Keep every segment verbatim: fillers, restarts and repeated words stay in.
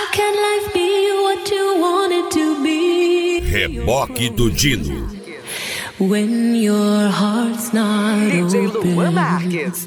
can life be what you want it to be? Reboque do Dino. When your heart's not D J open. Luan Marques.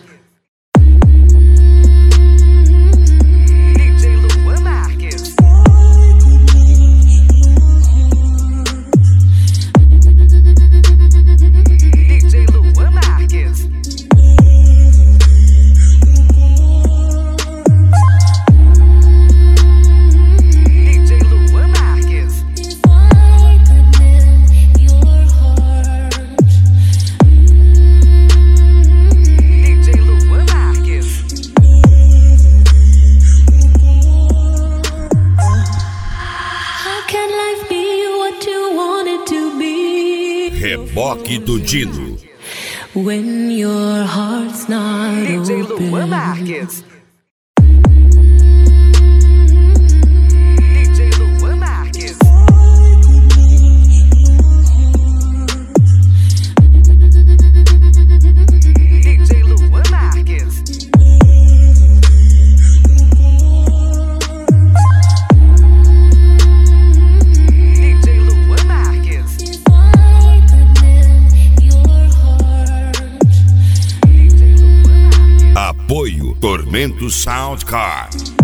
Reboque do Dino. When your heart's not D J open. Luan Marques. Apoio Tormento Sound Card.